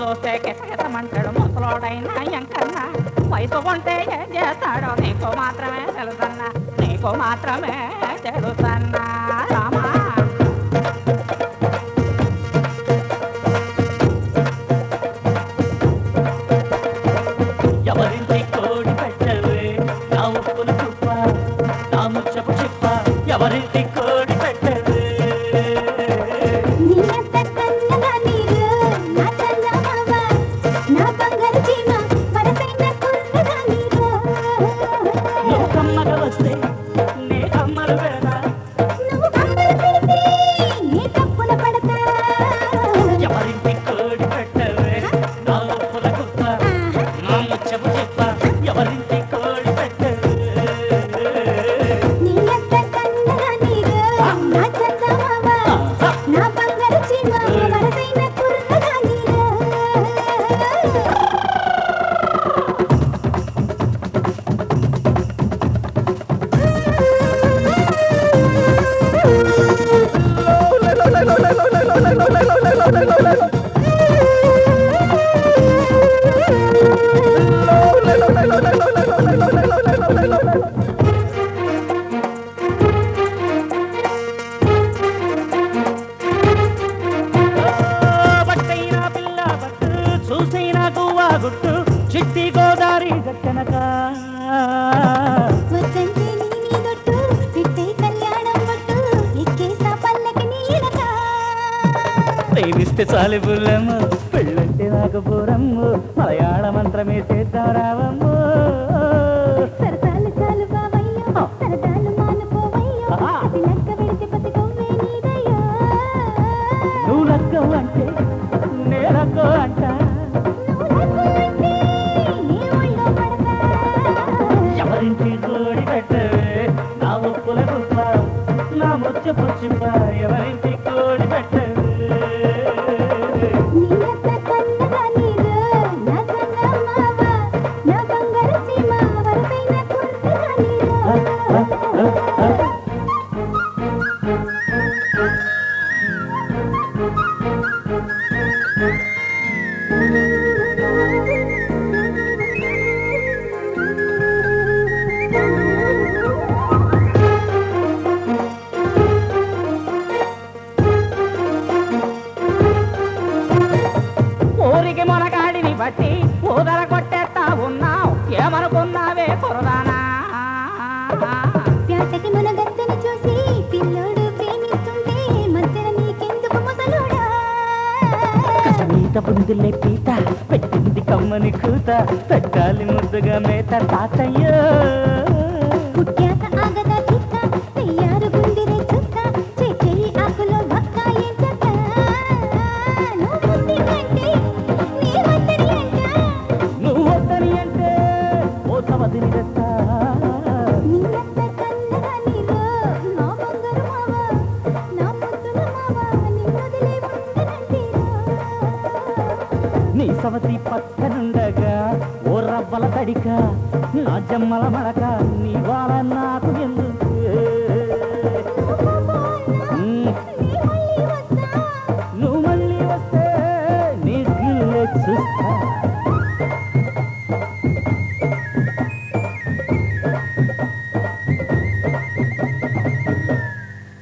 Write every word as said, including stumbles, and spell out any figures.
చూస్తే కిటకిటమంటాడు ముసలోడైనా ఎంకన్నా వయసు కొంటే ఏం చేస్తాడో నీకు మాత్రమే తెలుసన్నా నీకు మాత్రమే తెలుసన్నా రామా ఎవరింటి కోడి పెట్టవే నా ఉప్పుల కుప్ప నా ముచ్చపు చిప్ప ఎవరింటి కోడి పెట్టవే నువ్వు కమ్మగా వస్తే నే కమ్మలు పెడతా ఎవరింటి కోడి పెట్టవే నా ఉప్పుల కుప్ప నా ముచ్చపు చిప్ప ఎవరింటి కోడి పెట్టవే బట్టైనా పిల్ల బట్టు చూసైనా గువ్వా గుట్టు చిట్టి గోదారి గట్టనక ప్రేమిస్తే చాలు పుల్లమ్మ పెళ్ళంటే నాకు పూరమ్మ మలయాళ మంత్రమే చేద్దాం రావమ్మ నువ్వు లక్కవు అంటే నే లక్కో అంట ఎవరింటి కోడి పెట్టవే నా ఉప్పుల కుప్ప నా ముచ్చపు చిప్ప ఎవరింటి కోడి పెట్టవే ఊరికి మొనగాడిని బట్టి ఊదర కొట్టేస్తా ఉన్నావు ఏమనుకున్నావే కురదానా ప్యాటకి మునగత్తని చూసి పిల్లోడు ప్రేమిస్తుంటే మధ్యన నీకెందుకు ముసలోడా మీత పుందులే పీత పెట్టింది కమ్మని కూత పెట్టాలి ముద్దుగా మేత తాతయ్యో పుట్టాక ఆగదా చిక్క తయారు గుండిరే చుక్క చెయ్యి ఆకులో భక్క ఏం చెక్క నువ్వు బుద్ధి కంటే నీ వద్దరి అంట నువ్వు వద్దని అంటే ఓ సవదిని తెస్తా నిన్నెత్త కన్నగా నీలో నా బంగారు మావా నా ముద్దుల మావా నిన్నొదిలే ఉండనంటేరా నీ సవతి పక్కనుండగా ఓ రవ్వల తడిక నా జమ్మల మడక నీ వాళ్ళ నాకు ఎందుకు నువ్వు మళ్ళీ వస్తే నీ గిల్లె చూస్తా